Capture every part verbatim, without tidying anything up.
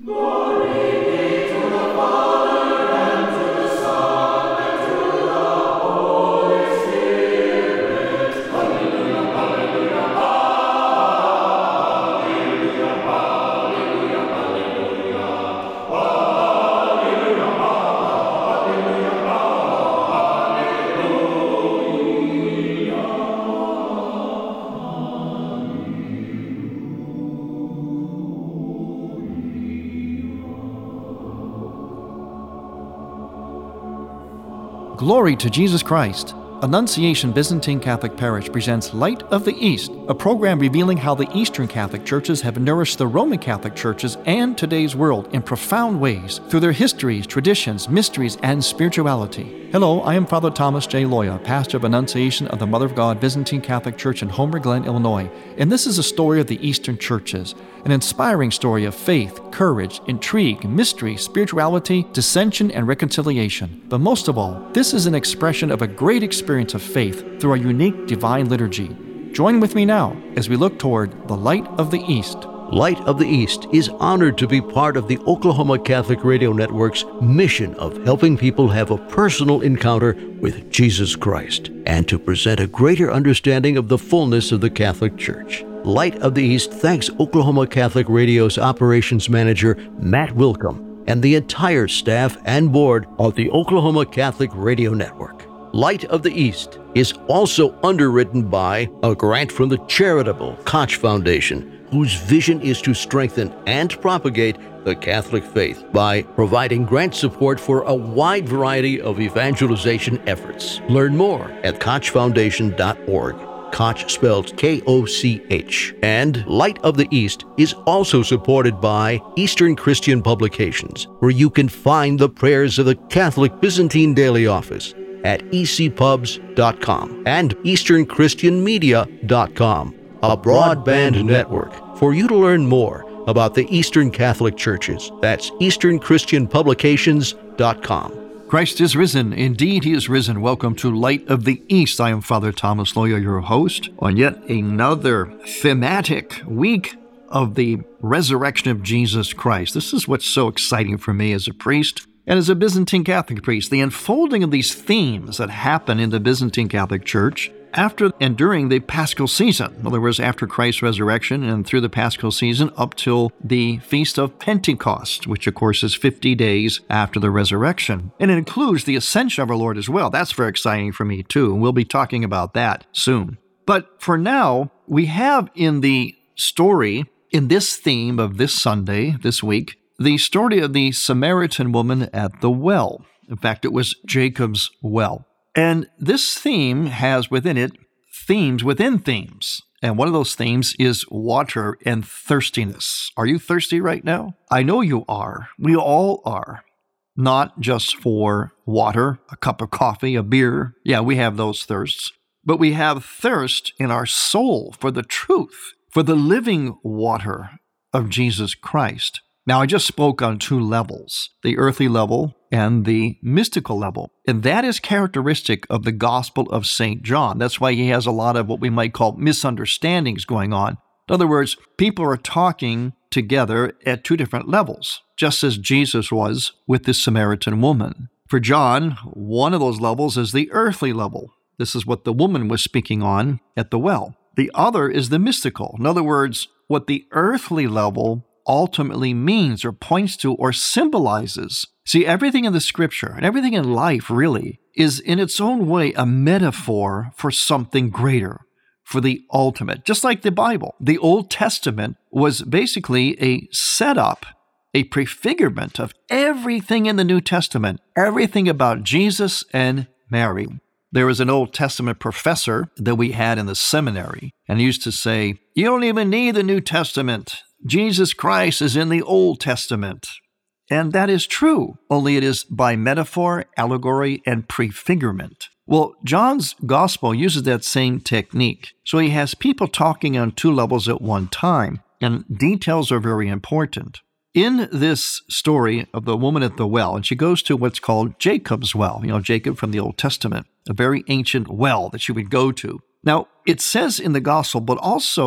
Glory to Jesus Christ. Annunciation Byzantine Catholic Parish presents Light of the East, a program revealing how the Eastern Catholic Churches have nourished the Roman Catholic Churches and today's world in profound ways through their histories, traditions, mysteries, and spirituality. Hello, I am Father Thomas J. Loya, pastor of Annunciation of the Mother of God Byzantine Catholic Church in Homer Glen, Illinois, and this is a story of the Eastern Churches, an inspiring story of faith, courage, intrigue, mystery, spirituality, dissension, and reconciliation. But most of all, this is an expression of a great experience of faith through a unique divine liturgy. Join with me now as we look toward the Light of the East. Light of the East is honored to be part of the Oklahoma Catholic Radio Network's mission of helping people have a personal encounter with Jesus Christ and to present a greater understanding of the fullness of the Catholic Church. Light of the East thanks Oklahoma Catholic Radio's operations manager, Matt Wilkham, and the entire staff and board of the Oklahoma Catholic Radio Network. Light of the East is also underwritten by a grant from the charitable Koch Foundation, whose vision is to strengthen and propagate the Catholic faith by providing grant support for a wide variety of evangelization efforts. Learn more at koch foundation dot org. Koch spelled K O C H. And Light of the East is also supported by Eastern Christian Publications, where you can find the prayers of the Catholic Byzantine Daily Office at e c pubs dot com and eastern christian media dot com, a broadband network for you to learn more about the Eastern Catholic Churches. That's eastern christian publications dot com. Christ is risen. Indeed, He is risen. Welcome to Light of the East. I am Father Thomas Loya, your host, on yet another thematic week of the resurrection of Jesus Christ. This is what's so exciting for me as a priest and as a Byzantine Catholic priest, the unfolding of these themes that happen in the Byzantine Catholic Church after and during the Paschal season. In other words, after Christ's resurrection and through the Paschal season up till the Feast of Pentecost, which of course is fifty days after the resurrection. And it includes the ascension of our Lord as well. That's very exciting for me too. We'll be talking about that soon. But for now, we have in the story, in this theme of this Sunday, this week, the story of the Samaritan woman at the well. In fact, it was Jacob's well. And this theme has within it themes within themes. And one of those themes is water and thirstiness. Are you thirsty right now? I know you are. We all are. Not just for water, a cup of coffee, a beer. Yeah, we have those thirsts. But we have thirst in our soul for the truth, for the living water of Jesus Christ. Now, I just spoke on two levels, the earthly level and the mystical level. And that is characteristic of the Gospel of Saint John. That's why he has a lot of what we might call misunderstandings going on. In other words, people are talking together at two different levels, just as Jesus was with the Samaritan woman. For John, one of those levels is the earthly level. This is what the woman was speaking on at the well. The other is the mystical. In other words, what the earthly level ultimately means or points to or symbolizes. See, everything in the Scripture and everything in life really is in its own way a metaphor for something greater, for the ultimate. Just like the Bible, the Old Testament was basically a setup, a prefigurement of everything in the New Testament, everything about Jesus and Mary. There was an Old Testament professor that we had in the seminary, and he used to say, "You don't even need the New Testament. Jesus Christ is in the Old Testament." And that is true, only it is by metaphor, allegory, and prefigurement. Well, John's Gospel uses that same technique. So he has people talking on two levels at one time, and details are very important. In this story of the woman at the well, and she goes to what's called Jacob's well, you know, Jacob from the Old Testament, a very ancient well that she would go to. Now, it says in the Gospel, but also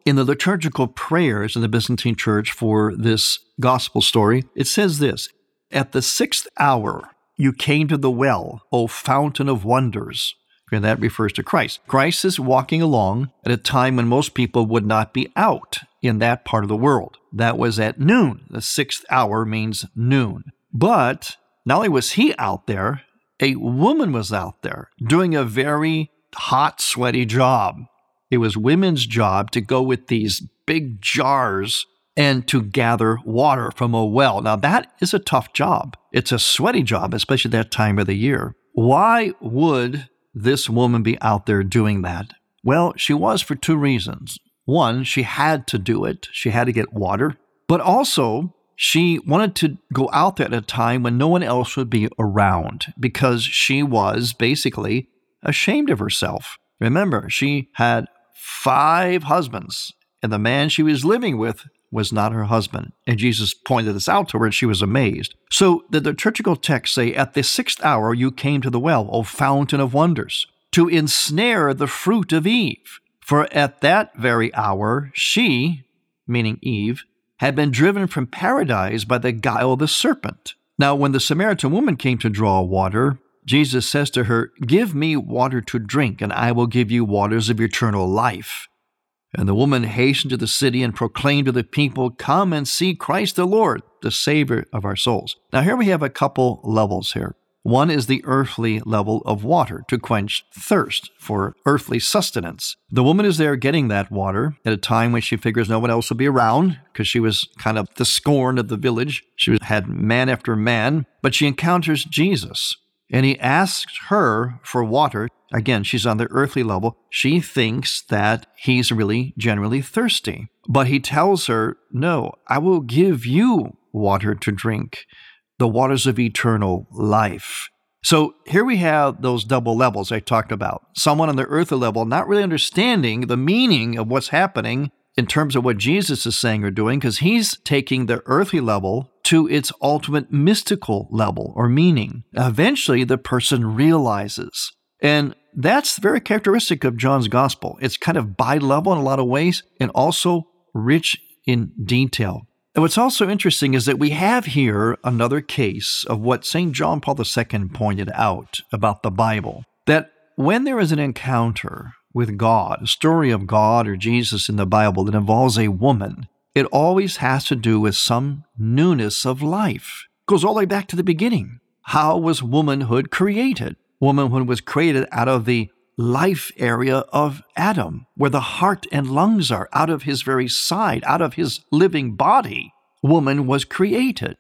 in the liturgical prayers in the Byzantine Church for this gospel story, it says this, "At the sixth hour you came to the well, O fountain of wonders." And that refers to Christ. Christ is walking along at a time when most people would not be out in that part of the world. That was at noon. The sixth hour means noon. But not only was he out there, a woman was out there doing a very hot, sweaty job. It was women's job to go with these big jars and to gather water from a well. Now, that is a tough job. It's a sweaty job, especially that time of the year. Why would this woman be out there doing that? Well, she was for two reasons. One, she had to do it. She had to get water. But also, she wanted to go out there at a time when no one else would be around because she was basically ashamed of herself. Remember, she had five husbands, and the man she was living with was not her husband. And Jesus pointed this out to her, and she was amazed. So the liturgical texts say, "At the sixth hour you came to the well, O fountain of wonders, to ensnare the fruit of Eve. For at that very hour she," meaning Eve, "had been driven from paradise by the guile of the serpent." Now, when the Samaritan woman came to draw water, Jesus says to her, "Give me water to drink, and I will give you waters of eternal life." And the woman hastened to the city and proclaimed to the people, "Come and see Christ the Lord, the Savior of our souls." Now here we have a couple levels here. One is the earthly level of water to quench thirst for earthly sustenance. The woman is there getting that water at a time when she figures no one else will be around because she was kind of the scorn of the village. She had man after man, but she encounters Jesus. And he asks her for water. Again, she's on the earthly level. She thinks that he's really generally thirsty. But he tells her, "No, I will give you water to drink, the waters of eternal life." So here we have those double levels I talked about. Someone on the earthly level not really understanding the meaning of what's happening in terms of what Jesus is saying or doing, because he's taking the earthly level to its ultimate mystical level or meaning. Eventually, the person realizes. And that's very characteristic of John's gospel. It's kind of bi-level in a lot of ways and also rich in detail. And what's also interesting is that we have here another case of what Saint John Paul the Second pointed out about the Bible, that when there is an encounter with God, a story of God or Jesus in the Bible that involves a woman, it always has to do with some newness of life. It goes all the way back to the beginning. How was womanhood created? Womanhood was created out of the life area of Adam, where the heart and lungs are, out of his very side, out of his living body, woman was created.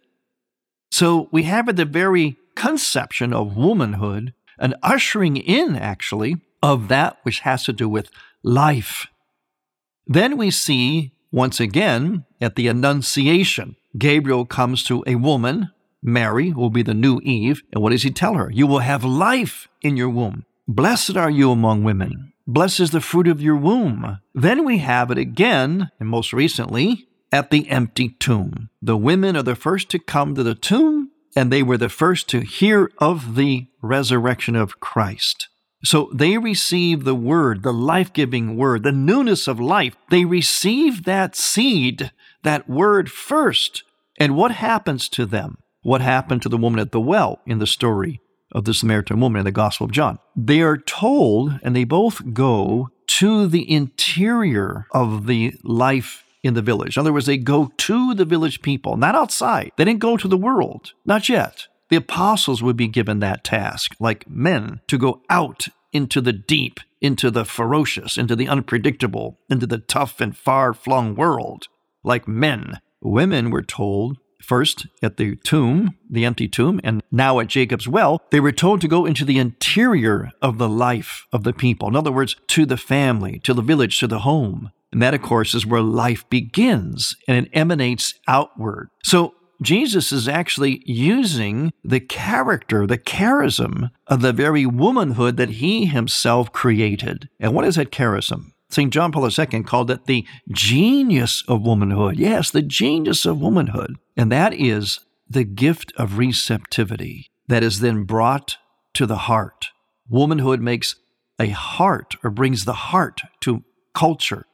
So we have at the very conception of womanhood an ushering in, actually, of that which has to do with life. Then we see, once again, at the Annunciation, Gabriel comes to a woman, Mary, who will be the new Eve, and what does he tell her? "You will have life in your womb. Blessed are you among women. Blessed is the fruit of your womb." Then we have it again, and most recently, at the empty tomb. The women are the first to come to the tomb, and they were the first to hear of the resurrection of Christ. So they receive the word, the life-giving word, the newness of life. They receive that seed, that word first. And what happens to them? What happened to the woman at the well in the story of the Samaritan woman in the Gospel of John? They are told, and they both go to the interior of the life in the village. In other words, they go to the village people, not outside. They didn't go to the world, not yet. The apostles would be given that task, like men, to go out into the deep, into the ferocious, into the unpredictable, into the tough and far-flung world, like men. Women were told, first at the tomb, the empty tomb, and now at Jacob's well, they were told to go into the interior of the life of the people. In other words, to the family, to the village, to the home. And that, of course, is where life begins, and it emanates outward. So Jesus is actually using the character, the charism of the very womanhood that he himself created. And what is that charism? Saint John Paul the Second called it the genius of womanhood. Yes, the genius of womanhood. And that is the gift of receptivity that is then brought to the heart. Womanhood makes a heart, or brings the heart to culture,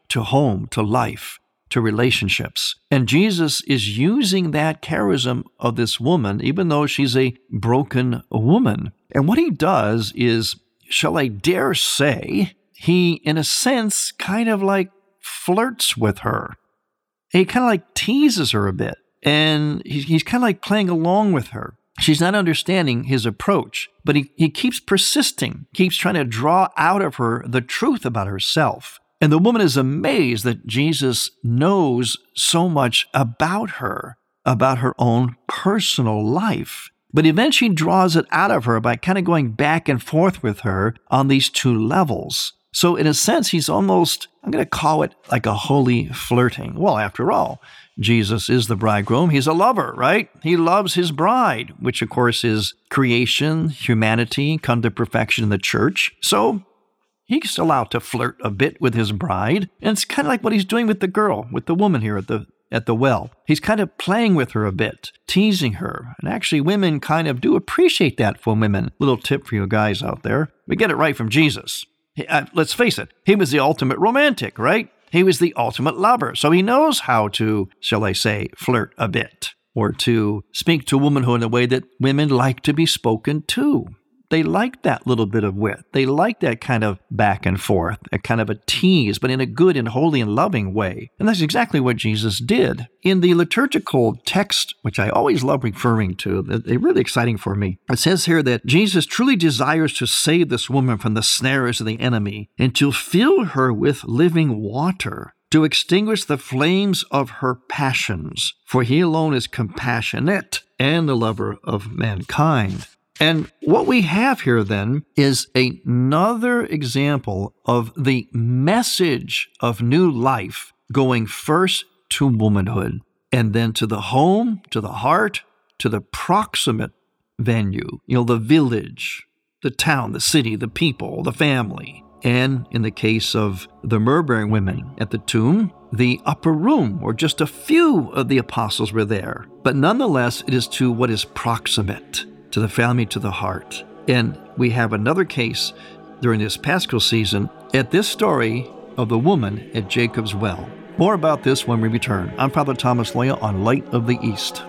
to home, to life, to relationships. And Jesus is using that charism of this woman, even though she's a broken woman. And what he does is, shall I dare say, he, in a sense, kind of like flirts with her. He kind of like teases her a bit. And he's, he's kind of like playing along with her. She's not understanding his approach, but he, he keeps persisting, keeps trying to draw out of her the truth about herself. And the woman is amazed that Jesus knows so much about her, about her own personal life. But eventually draws it out of her by kind of going back and forth with her on these two levels. So in a sense, he's almost, I'm going to call it like a holy flirting. Well, after all, Jesus is the bridegroom. He's a lover, right? He loves his bride, which of course is creation, humanity, come to perfection in the church. So he's allowed to flirt a bit with his bride. And it's kind of like what he's doing with the girl, with the woman here at the at the well. He's kind of playing with her a bit, teasing her. And actually, women kind of do appreciate that for women. Little tip for you guys out there. We get it right from Jesus. He, uh, let's face it, he was the ultimate romantic, right? He was the ultimate lover. So he knows how to, shall I say, flirt a bit, or to speak to womanhood in a way that women like to be spoken to. They like that little bit of wit. They like that kind of back and forth, a kind of a tease, but in a good and holy and loving way. And that's exactly what Jesus did. In the liturgical text, which I always love referring to, they're really exciting for me. It says here that Jesus truly desires to save this woman from the snares of the enemy and to fill her with living water, to extinguish the flames of her passions, for he alone is compassionate and the lover of mankind. And what we have here then is another example of the message of new life going first to womanhood and then to the home, to the heart, to the proximate venue, you know, the village, the town, the city, the people, the family. And in the case of the myrrh-bearing women at the tomb, the upper room, or just a few of the apostles were there. But nonetheless, it is to what is proximate, to the family, to the heart. And we have another case during this Paschal season at this story of the woman at Jacob's well. More about this when we return. I'm Father Thomas Loya on Light of the East.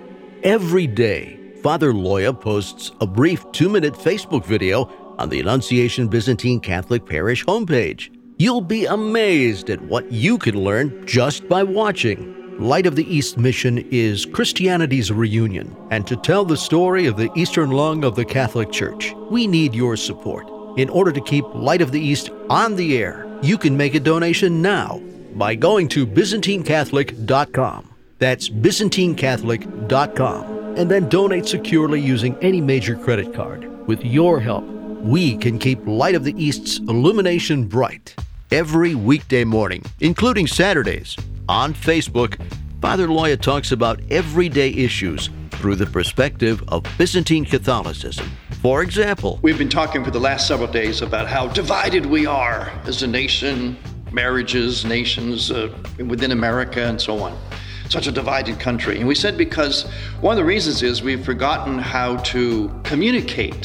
Every day, Father Loya posts a brief two-minute Facebook video on the Annunciation Byzantine Catholic Parish homepage. You'll be amazed at what you can learn just by watching. Light of the East mission is Christianity's reunion, and to tell the story of the Eastern lung of the Catholic Church, we need your support. In order to keep Light of the East on the air, you can make a donation now by going to Byzantine Catholic dot com. That's Byzantine Catholic dot com, and then donate securely using any major credit card. With your help, we can keep Light of the East's illumination bright. Every weekday morning, including Saturdays, on Facebook, Father Loya talks about everyday issues through the perspective of Byzantine Catholicism. For example, we've been talking for the last several days about how divided we are as a nation, marriages, nations uh, within America, and so on. Such a divided country. And we said because one of the reasons is we've forgotten how to communicate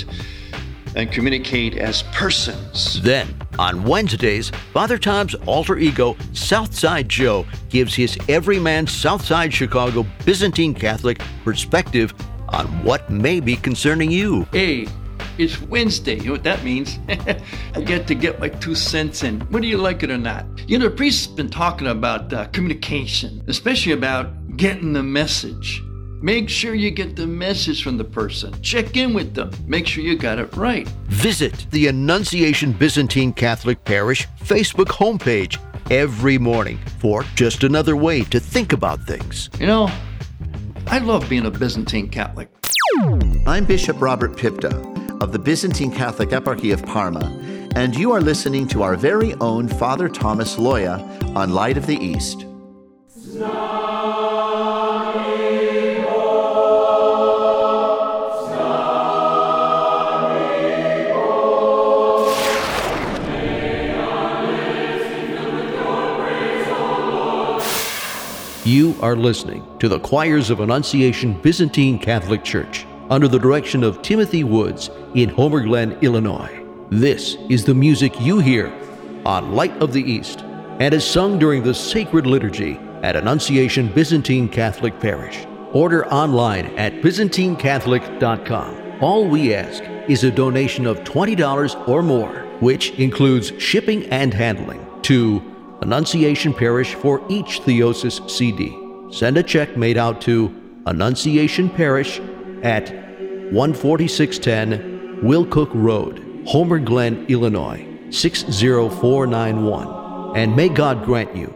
and communicate as persons. Then, on Wednesdays, Father Tom's alter ego, Southside Joe, gives his everyman Southside Chicago Byzantine Catholic perspective on what may be concerning you. Hey, it's Wednesday. You know what that means? I get to get my two cents in, whether you like it or not. You know, the priest's been talking about uh, communication, especially about getting the message. Make sure you get the message from the person. Check in with them. Make sure you got it right. Visit the Annunciation Byzantine Catholic Parish Facebook homepage every morning for just another way to think about things. You know, I love being a Byzantine Catholic. I'm Bishop Robert Pipta of the Byzantine Catholic Eparchy of Parma, and you are listening to our very own Father Thomas Loya on Light of the East. You are listening to the Choirs of Annunciation Byzantine Catholic Church under the direction of Timothy Woods in Homer Glen, Illinois. This is the music you hear on Light of the East. and is sung during the sacred liturgy at Annunciation Byzantine Catholic Parish. Order online at byzantine catholic dot com. All we ask is a donation of twenty dollars or more, which includes shipping and handling, to Annunciation Parish for each Theosis C D. Send a check made out to Annunciation Parish at one forty-six ten Wilcook Road, Homer Glen, Illinois, six zero four nine one. And may God grant you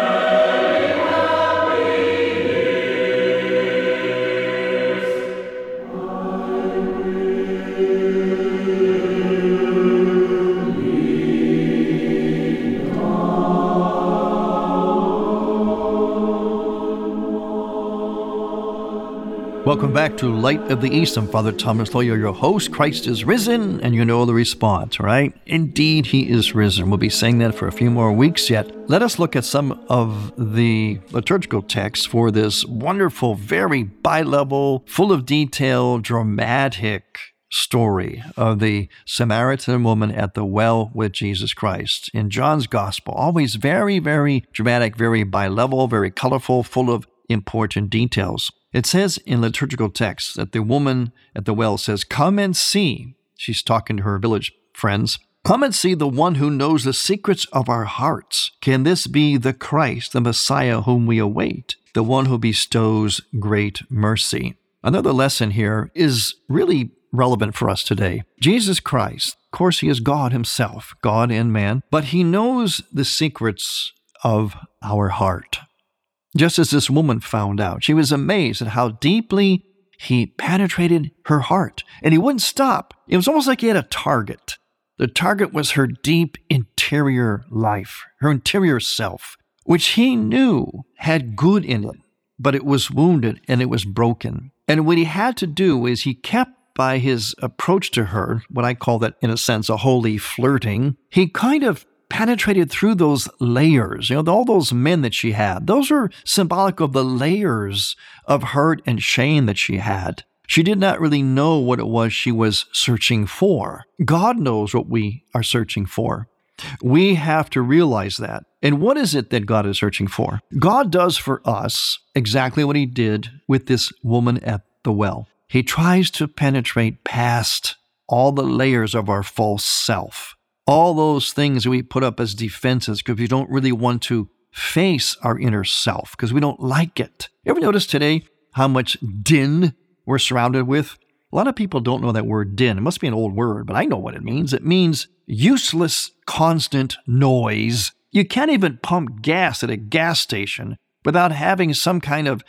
Welcome back to Light of the East. I'm Father Thomas Loya, your host. Christ is risen, and you know the response, right? Indeed, he is risen. We'll be saying that for a few more weeks yet. Let us look at some of the liturgical texts for this wonderful, very bi-level, full of detail, dramatic story of the Samaritan woman at the well with Jesus Christ. In John's Gospel, always very, very dramatic, very bi-level, very colorful, full of important details. It says in liturgical texts that the woman at the well says, "Come and see." She's talking to her village friends. "Come and see the one who knows the secrets of our hearts. Can this be the Christ, the Messiah whom we await, the one who bestows great mercy?" Another lesson here is really relevant for us today. Jesus Christ, of course, he is God himself, God and man, but he knows the secrets of our heart. Just as this woman found out, she was amazed at how deeply he penetrated her heart, and he wouldn't stop. It was almost like he had a target. The target was her deep interior life, her interior self, which he knew had good in it, but it was wounded and it was broken. And what he had to do is he kept, by his approach to her, what I call that, in a sense, a holy flirting, he kind of penetrated through those layers. You know, all those men that she had, those are symbolic of the layers of hurt and shame that she had. She did not really know what it was she was searching for. God knows what we are searching for. We have to realize that. And what is it that God is searching for? God does for us exactly what he did with this woman at the well. He tries to penetrate past all the layers of our false self. All those things we put up as defenses because we don't really want to face our inner self because we don't like it. You ever notice today how much din we're surrounded with? A lot of people don't know that word din. It must be an old word, but I know what it means. It means useless, constant noise. You can't even pump gas at a gas station without having some kind of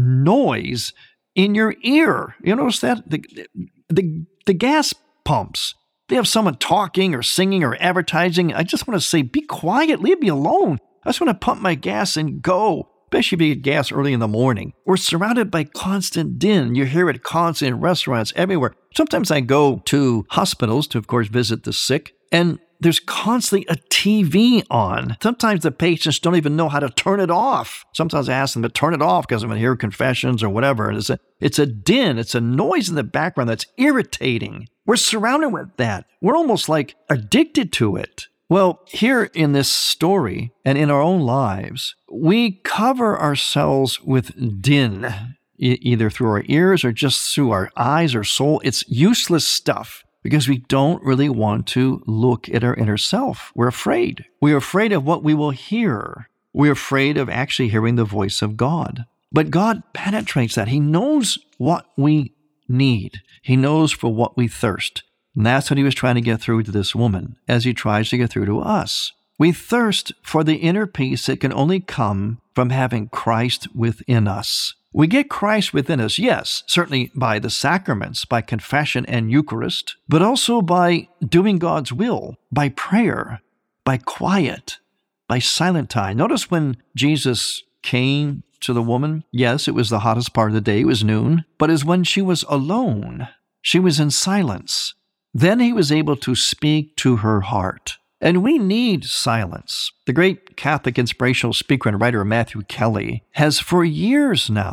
noise in your ear. You notice that? The, the, the gas pumps, they have someone talking or singing or advertising. I just want to say, be quiet, leave me alone. I just want to pump my gas and go. Especially if you get gas early in the morning. We're surrounded by constant din. You hear it constant in restaurants, everywhere. Sometimes I go to hospitals to, of course, visit the sick, and there's constantly a T V on. Sometimes the patients don't even know how to turn it off. Sometimes I ask them to turn it off because I'm going to hear confessions or whatever. And it's a, it's a din. It's a noise in the background that's irritating. We're surrounded with that. We're almost like addicted to it. Well, here in this story and in our own lives, we cover ourselves with din, e- either through our ears or just through our eyes or soul. It's useless stuff because we don't really want to look at our inner self. We're afraid. We're afraid of what we will hear. We're afraid of actually hearing the voice of God. But God penetrates that. He knows what we need. He knows for what we thirst. And that's what he was trying to get through to this woman as he tries to get through to us. We thirst for the inner peace that can only come from having Christ within us. We get Christ within us, yes, certainly by the sacraments, by confession and Eucharist, but also by doing God's will, by prayer, by quiet, by silent time. Notice when Jesus came to the woman, yes, it was the hottest part of the day, it was noon, but it's when she was alone, she was in silence. Then he was able to speak to her heart. And we need silence. The great Catholic inspirational speaker and writer Matthew Kelly has for years now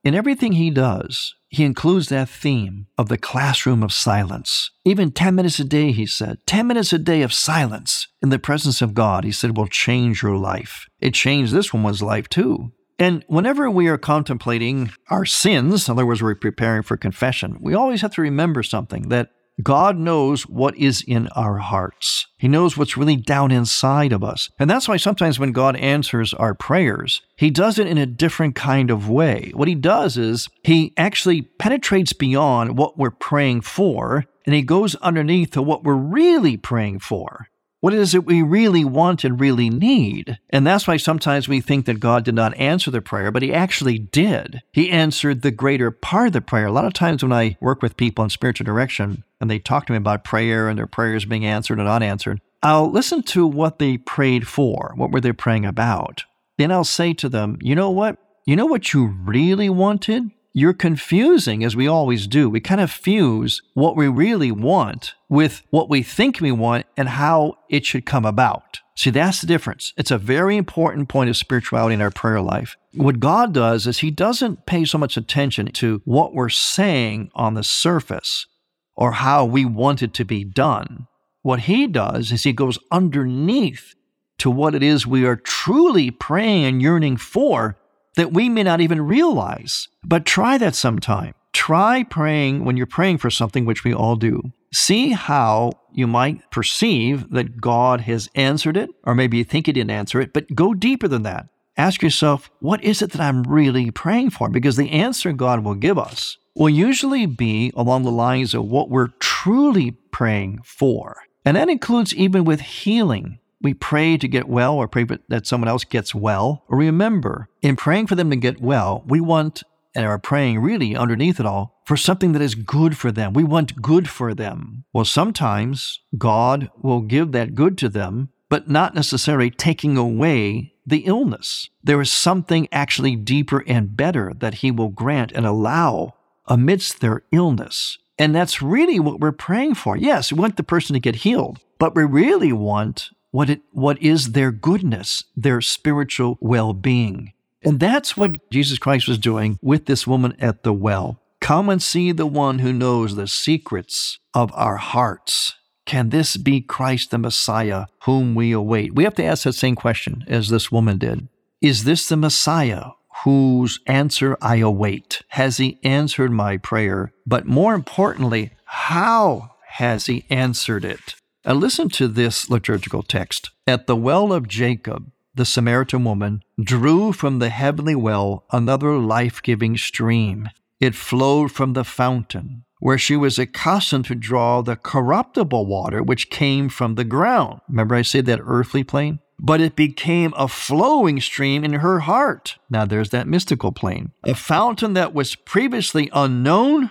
in everything he does, he includes that theme of the classroom of silence. Even ten minutes a day, he said, ten minutes a day of silence in the presence of God, he said, will change your life. It changed this woman's life too. And whenever we are contemplating our sins, in other words, we're preparing for confession, we always have to remember something, that God knows what is in our hearts. He knows what's really down inside of us. And that's why sometimes when God answers our prayers, he does it in a different kind of way. What he does is he actually penetrates beyond what we're praying for, and he goes underneath to what we're really praying for. What is it we really want and really need? And that's why sometimes we think that God did not answer the prayer, but he actually did. He answered the greater part of the prayer. A lot of times when I work with people in spiritual direction and they talk to me about prayer and their prayers being answered and unanswered, I'll listen to what they prayed for. What were they praying about? Then I'll say to them, you know what? You know what you really wanted? You're confusing, as we always do. We kind of fuse what we really want with what we think we want and how it should come about. See, that's the difference. It's a very important point of spirituality in our prayer life. What God does is he doesn't pay so much attention to what we're saying on the surface or how we want it to be done. What he does is he goes underneath to what it is we are truly praying and yearning for, that we may not even realize. But try that sometime. Try praying when you're praying for something, which we all do. See how you might perceive that God has answered it, or maybe you think he didn't answer it, but go deeper than that. Ask yourself, what is it that I'm really praying for? Because the answer God will give us will usually be along the lines of what we're truly praying for. And that includes even with healing. We pray to get well or pray that someone else gets well. Remember, in praying for them to get well, we want, and are praying really underneath it all, for something that is good for them. We want good for them. Well, sometimes God will give that good to them, but not necessarily taking away the illness. There is something actually deeper and better that he will grant and allow amidst their illness. And that's really what we're praying for. Yes, we want the person to get healed, but we really want what it what is their goodness, their spiritual well-being. And that's what Jesus Christ was doing with this woman at the well. Come and see the one who knows the secrets of our hearts. Can this be Christ the Messiah whom we await? We have to ask that same question as this woman did. Is this the Messiah whose answer I await? Has he answered my prayer? But more importantly, how has he answered it? Now listen to this liturgical text. At the well of Jacob, the Samaritan woman drew from the heavenly well another life-giving stream. It flowed from the fountain, where she was accustomed to draw the corruptible water which came from the ground. Remember I said that earthly plane? But it became a flowing stream in her heart. Now there's that mystical plane. A fountain that was previously unknown,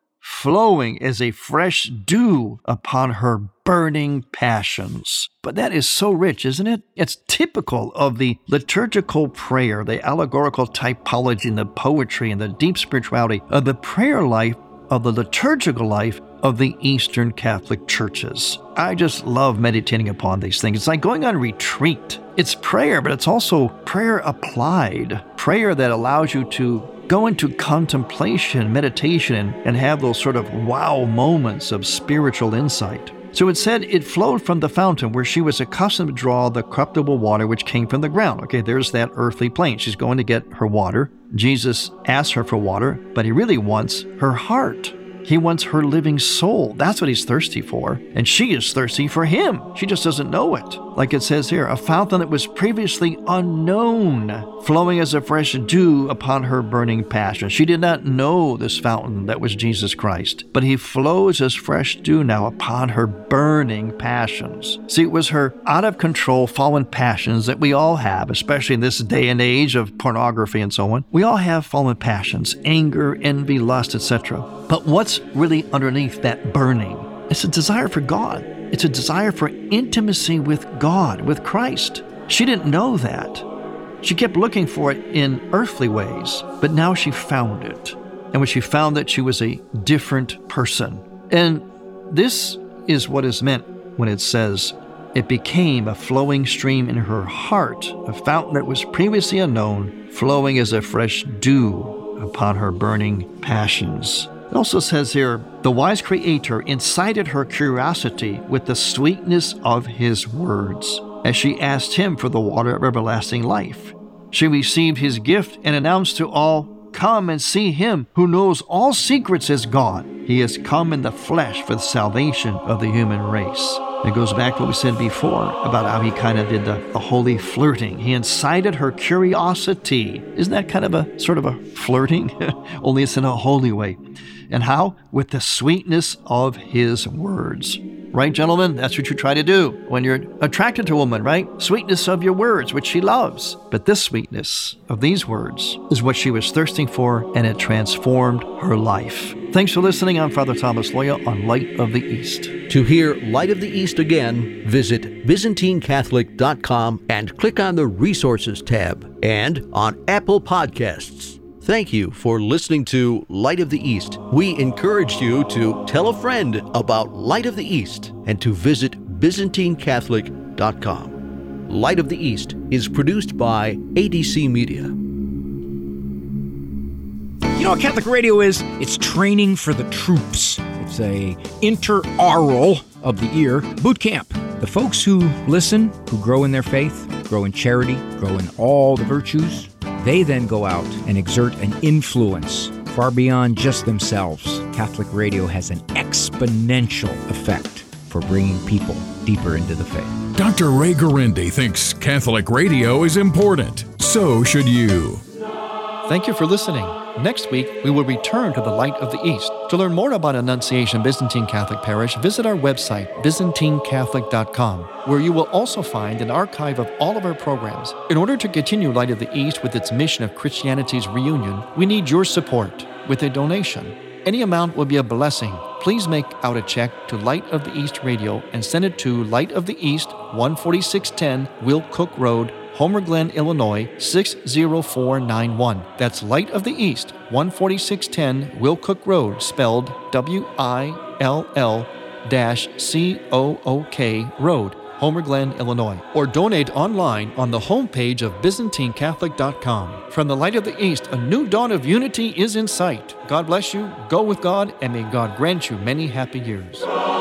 flowing as a fresh dew upon her burning passions. But that is so rich, isn't it? It's typical of the liturgical prayer, the allegorical typology, and the poetry, and the deep spirituality of the prayer life, of the liturgical life of the Eastern Catholic churches. I just love meditating upon these things. It's like going on retreat. It's prayer, but it's also prayer applied. Prayer that allows you to go into contemplation, meditation, and have those sort of wow moments of spiritual insight. So it said it flowed from the fountain where she was accustomed to draw the corruptible water which came from the ground. Okay, there's that earthly plane. She's going to get her water. Jesus asked her for water, but he really wants her heart. He wants her living soul. That's what he's thirsty for. And she is thirsty for him. She just doesn't know it. Like it says here, a fountain that was previously unknown, flowing as a fresh dew upon her burning passion. She did not know this fountain that was Jesus Christ, but he flows as fresh dew now upon her burning passions. See, it was her out of control fallen passions that we all have, especially in this day and age of pornography and so on. We all have fallen passions, anger, envy, lust, et cetera. But what's really underneath that burning? It's a desire for God. It's a desire for intimacy with God, with Christ. She didn't know that. She kept looking for it in earthly ways, but now she found it. And when she found that, she was a different person. And this is what is meant when it says, it became a flowing stream in her heart, a fountain that was previously unknown, flowing as a fresh dew upon her burning passions. It also says here, the wise Creator incited her curiosity with the sweetness of His words, as she asked Him for the water of everlasting life. She received His gift and announced to all, "Come and see Him who knows all secrets as God. He has come in the flesh for the salvation of the human race." It goes back to what we said before about how He kind of did the, the holy flirting. He incited her curiosity. Isn't that kind of a sort of a flirting? Only it's in a holy way. And how? With the sweetness of His words. Right, gentlemen? That's what you try to do when you're attracted to a woman, right? Sweetness of your words, which she loves. But this sweetness of these words is what she was thirsting for, and it transformed her life. Thanks for listening. I'm Father Thomas Loya on Light of the East. To hear Light of the East again, visit Byzantine Catholic dot com and click on the Resources tab, and on Apple Podcasts. Thank you for listening to Light of the East. We encourage you to tell a friend about Light of the East and to visit Byzantine Catholic dot com. Light of the East is produced by A D C Media. You know what Catholic radio is? It's training for the troops. It's a inter-aural of the ear boot camp. The folks who listen, who grow in their faith, grow in charity, grow in all the virtues, they then go out and exert an influence far beyond just themselves. Catholic radio has an exponential effect for bringing people deeper into the faith. Doctor Ray Guarendi thinks Catholic radio is important. So should you. Thank you for listening. Next week, we will return to the Light of the East. To learn more about Annunciation Byzantine Catholic Parish, visit our website, Byzantine Catholic dot com, where you will also find an archive of all of our programs. In order to continue Light of the East with its mission of Christianity's reunion, we need your support with a donation. Any amount will be a blessing. Please make out a check to Light of the East Radio and send it to Light of the East, one forty-six ten Will Cook Road, Homer Glen, Illinois, six zero four nine one. That's Light of the East, one forty-six ten Will Cook Road, spelled W I L L C O O K Road, Homer Glen, Illinois. Or donate online on the homepage of Byzantine Catholic dot com. From the Light of the East, a new dawn of unity is in sight. God bless you, go with God, and may God grant you many happy years.